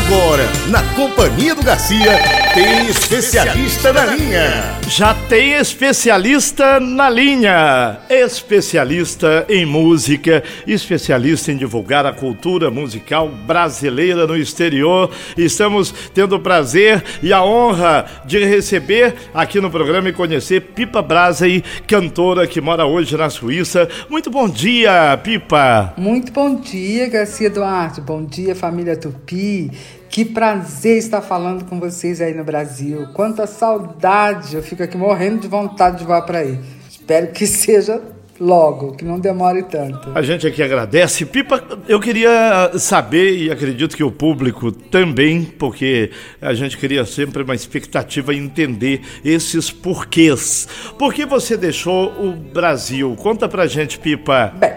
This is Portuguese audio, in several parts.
Agora, na Companhia do Garcia, tem especialista na linha. Já tem especialista na linha. Especialista em música, especialista em divulgar a cultura musical brasileira no exterior. Estamos tendo o prazer e a honra de receber aqui no programa e conhecer Pipa Brazzey, cantora que mora hoje na Suíça. Muito bom dia, Pipa. Muito bom dia, Garcia Duarte. Bom dia, família Tupi. Que prazer estar falando com vocês aí no Brasil. Quanta saudade. Eu fico aqui morrendo de vontade de voar para aí. Espero que seja logo, que não demore tanto. A gente aqui agradece. Pipa, eu queria saber, e acredito que o público também, porque a gente cria sempre uma expectativa em entender esses porquês. Por que você deixou o Brasil? Conta pra gente, Pipa. Bem,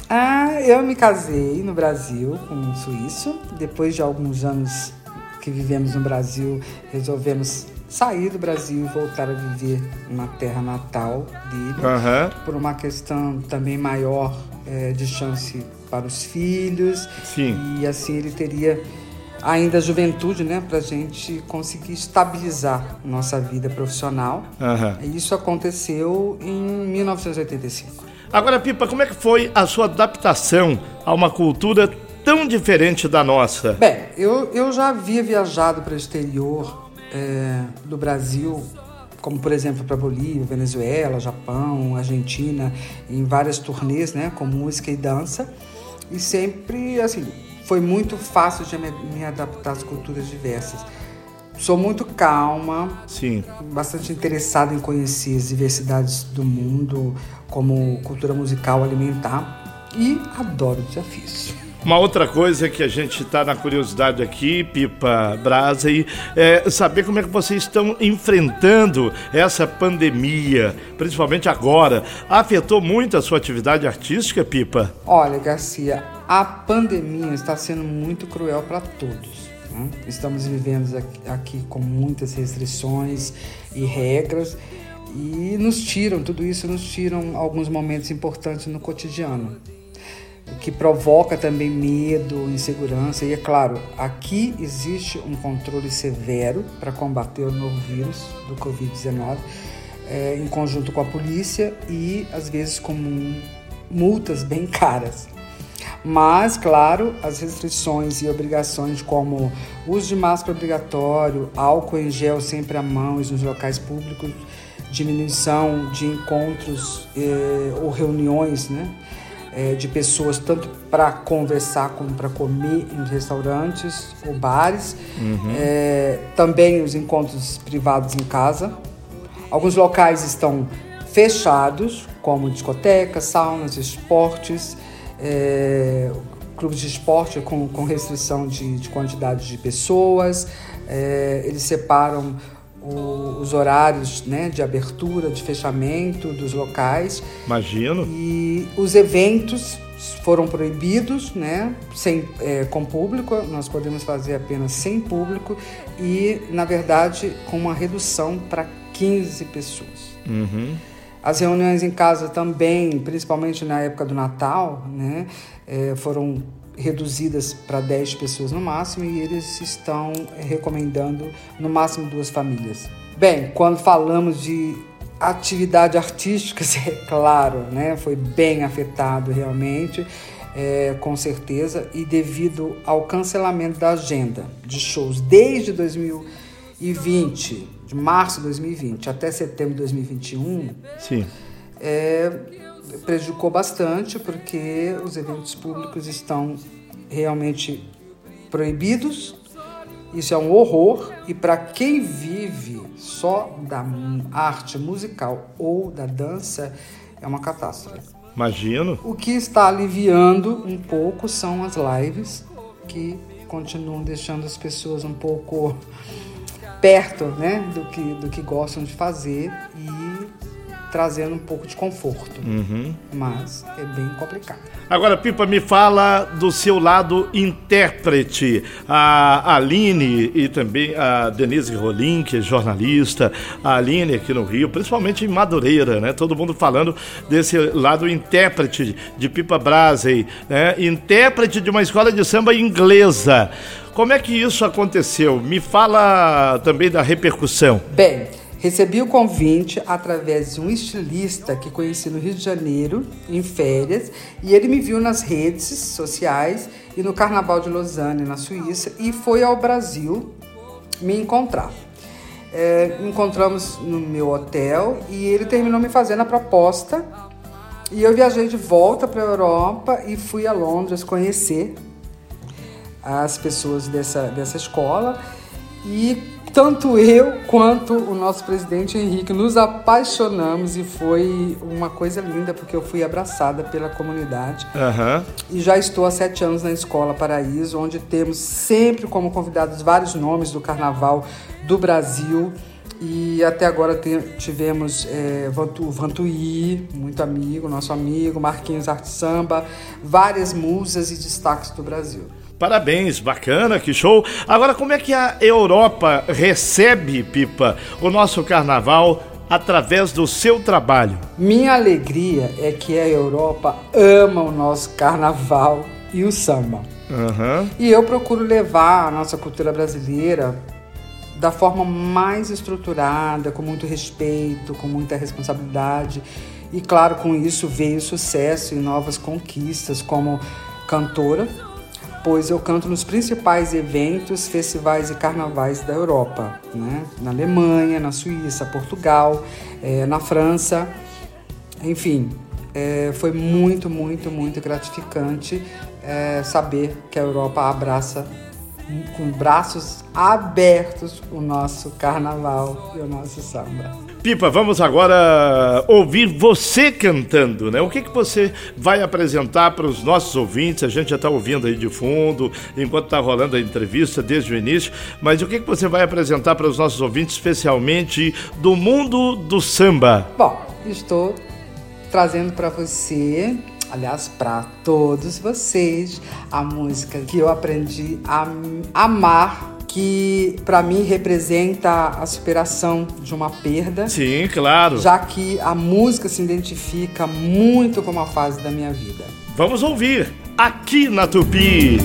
eu me casei no Brasil com um suíço. Depois de alguns anos que vivemos no Brasil, resolvemos sair do Brasil e voltar a viver na terra natal dele, por uma questão também maior de chance para os filhos. Sim. E assim ele teria ainda a juventude, né, para a gente conseguir estabilizar nossa vida profissional. E isso aconteceu em 1985. Agora, Pipa, como é que foi a sua adaptação a uma cultura tão diferente da nossa? Bem, eu já havia viajado para o exterior do Brasil, como por exemplo para Bolívia, Venezuela, Japão, Argentina, em várias turnês, né, com música e dança, e sempre assim foi muito fácil de me adaptar às culturas diversas. Sou muito calma, sim, bastante interessada em conhecer as diversidades do mundo, como cultura musical, alimentar, e adoro desafios. Uma outra coisa que a gente está na curiosidade aqui, Pipa Brazzey, é saber como é que vocês estão enfrentando essa pandemia, principalmente agora. Afetou muito a sua atividade artística, Pipa? Olha, Garcia, a pandemia está sendo muito cruel para todos. Né? Estamos vivendo aqui com muitas restrições e regras e tudo isso nos tiram alguns momentos importantes no cotidiano, o que provoca também medo, insegurança. E é claro, aqui existe um controle severo para combater o novo vírus do Covid-19, em conjunto com a polícia e às vezes com multas bem caras. Mas, claro, as restrições e obrigações como uso de máscara obrigatório, álcool em gel sempre à mão nos locais públicos, diminuição de encontros ou reuniões, né, de pessoas tanto para conversar como para comer em restaurantes ou bares, também os encontros privados em casa. Alguns locais estão fechados, como discotecas, saunas, esportes, clubes de esporte com restrição de quantidade de pessoas. Eles separam os horários, né, de abertura, de fechamento dos locais. Imagino. E os eventos foram proibidos, né, com público. Nós podemos fazer apenas sem público e, na verdade, com uma redução para 15 pessoas. As reuniões em casa também, principalmente na época do Natal, né, foram reduzidas para 10 pessoas no máximo, e eles estão recomendando no máximo 2 famílias. Bem, quando falamos de atividade artística, é claro, né, foi bem afetado realmente, com certeza, e devido ao cancelamento da agenda de shows desde 2020, de março de 2020 até setembro de 2021, sim, prejudicou bastante, porque os eventos públicos estão realmente proibidos. Isso é um horror, e para quem vive só da arte musical ou da dança, é uma catástrofe. Imagino. O que está aliviando um pouco são as lives, que continuam deixando as pessoas um pouco perto, né, do que gostam de fazer e trazendo um pouco de conforto. Mas é bem complicado. Agora, Pipa, me fala do seu lado intérprete. A Aline e também a Denise Rolim, que é jornalista, a Aline aqui no Rio, principalmente em Madureira, né? Todo mundo falando desse lado intérprete de Pipa Brazzey, né? Intérprete de uma escola de samba inglesa. Como é que isso aconteceu? Me fala também da repercussão. Bem, recebi o convite através de um estilista que conheci no Rio de Janeiro, em férias, e ele me viu nas redes sociais e no Carnaval de Lausanne, na Suíça, e foi ao Brasil me encontrar. Encontramos no meu hotel e ele terminou me fazendo a proposta e eu viajei de volta para a Europa e fui a Londres conhecer as pessoas dessa escola, e tanto eu quanto o nosso presidente Henrique nos apaixonamos e foi uma coisa linda, porque eu fui abraçada pela comunidade. E já estou há 7 anos na Escola Paraíso, onde temos sempre como convidados vários nomes do carnaval do Brasil. E até agora tivemos Vantuí, muito amigo, nosso amigo, Marquinhos Arte Samba, várias musas e destaques do Brasil. Parabéns, bacana, que show. Agora, como é que a Europa recebe, Pipa, o nosso carnaval através do seu trabalho? Minha alegria é que a Europa ama o nosso carnaval e o samba. E eu procuro levar a nossa cultura brasileira da forma mais estruturada, com muito respeito, com muita responsabilidade. E claro, com isso veio sucesso e novas conquistas como cantora, pois eu canto nos principais eventos, festivais e carnavais da Europa, né? Na Alemanha, na Suíça, Portugal, na França, enfim, foi muito, muito, muito gratificante saber que a Europa abraça com braços abertos o nosso carnaval e o nosso samba. Pipa, vamos agora ouvir você cantando, né? O que você vai apresentar para os nossos ouvintes? A gente já está ouvindo aí de fundo, enquanto está rolando a entrevista desde o início, mas o que você vai apresentar para os nossos ouvintes, especialmente do mundo do samba? Bom, estou trazendo para você, aliás, para todos vocês, a música que eu aprendi a amar, que para mim representa a superação de uma perda. Sim, claro. Já que a música se identifica muito com uma fase da minha vida. Vamos ouvir aqui na Tupi.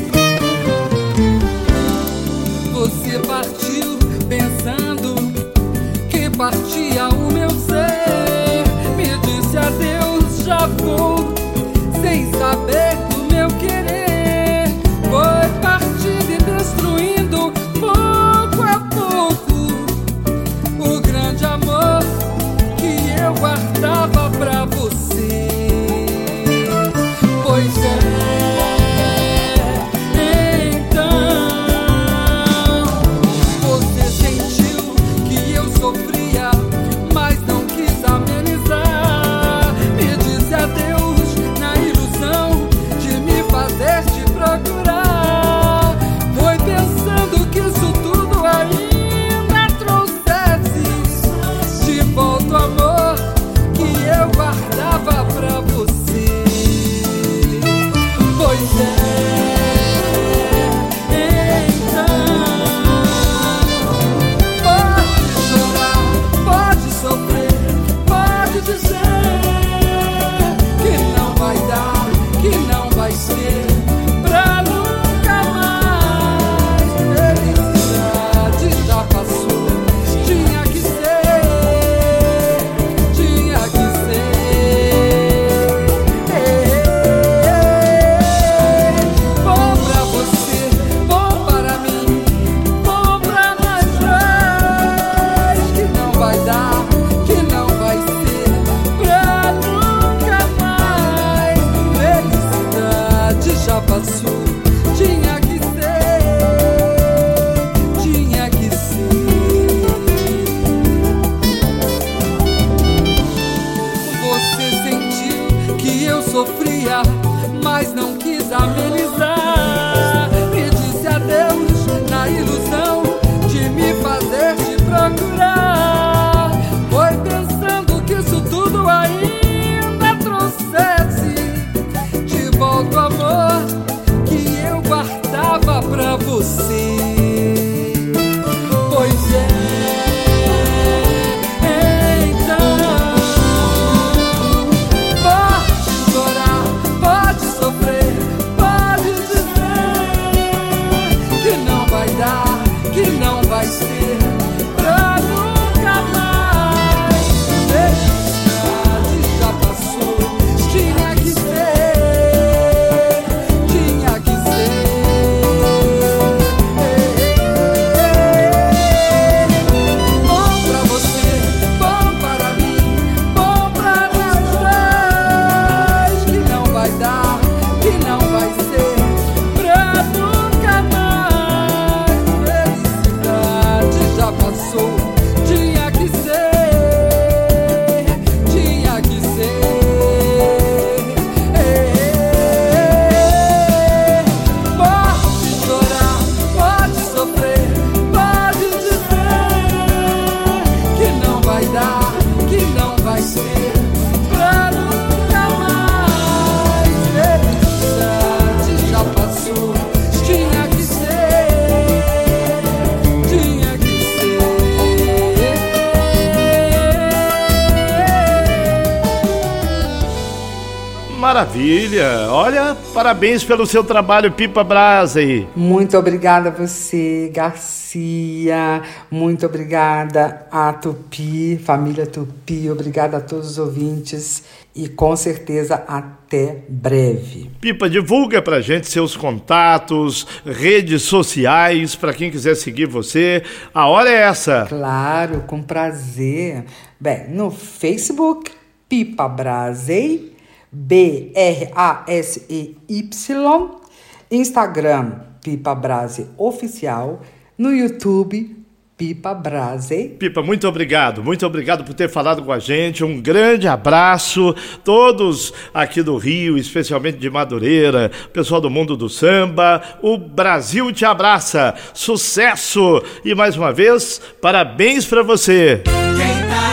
Você partiu pensando que partia o meu ser. Me disse adeus, já vou, sem saber do meu querer. Foi partindo e destruindo pouco a pouco o grande amor que eu guardava pra você. Pois maravilha! Olha, parabéns pelo seu trabalho, Pipa Braze. Muito obrigada a você, Garcia. Muito obrigada a Tupi, família Tupi. Obrigada a todos os ouvintes e com certeza até breve. Pipa, divulga pra gente seus contatos, redes sociais, para quem quiser seguir você. A hora é essa. Claro, com prazer. Bem, no Facebook, Pipa Braze, BRASEY, Instagram, Pipa Braze Oficial, no YouTube, Pipa Braze. Pipa, muito obrigado por ter falado com a gente, um grande abraço, todos aqui do Rio, especialmente de Madureira, pessoal do mundo do samba, o Brasil te abraça, sucesso e mais uma vez, parabéns pra você. Quem tá